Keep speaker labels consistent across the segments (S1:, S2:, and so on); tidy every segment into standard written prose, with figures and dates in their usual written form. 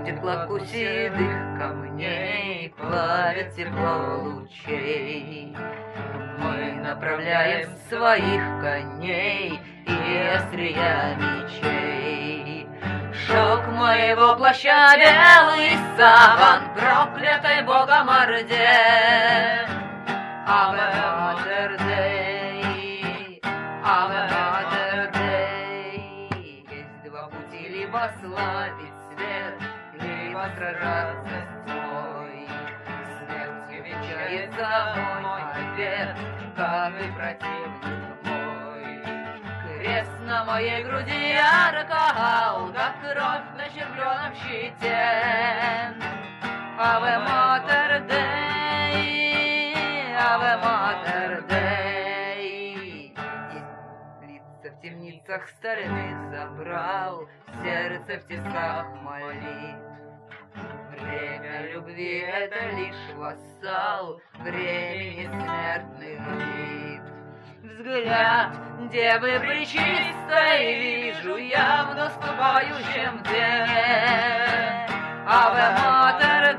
S1: будет кладку седых камней, плавит тепло лучей. Мы направляем своих коней и острия мечей. Шелк моего плаща белый саван, проклятой Богом Орде. Аве Матер Дей, Аве Матер Дей. Есть два пути: либо славить свет, либо сражаться с тьмой. Смертью венчается мой обет, как и противник мой. Крест на моей груди ярко, как кровь на червленом щите. Аве Матер Дей, Аве Матер Дей. Лица в темницах старины забрал, сердце в тисках молит. Время любви — это лишь вассал времени смертных битв. Взгляд девы пречистой вижу я в наступающем дне. Аве Матер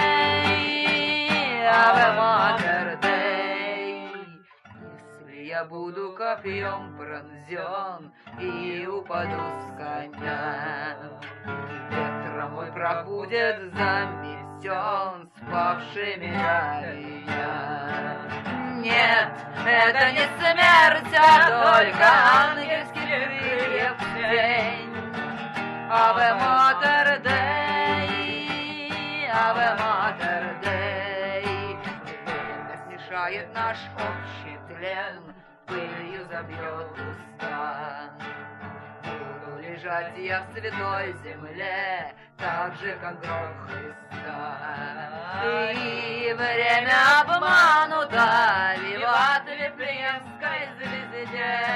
S1: Дей, Аве Матер Дей. Если я буду копьем пронзен и упаду с коня, ветром мой прах будет заметен спавшими меня. Нет, это не смерть, а только ангельский крыльев тень. Аве Матер Дей, Аве Матер Дей. Время смешает наш общий тлен, пылью забьет уста. Буду лежать я в святой земле, так же, как гроб Христа. И время обмануто, виват в Вифлеемской звезде.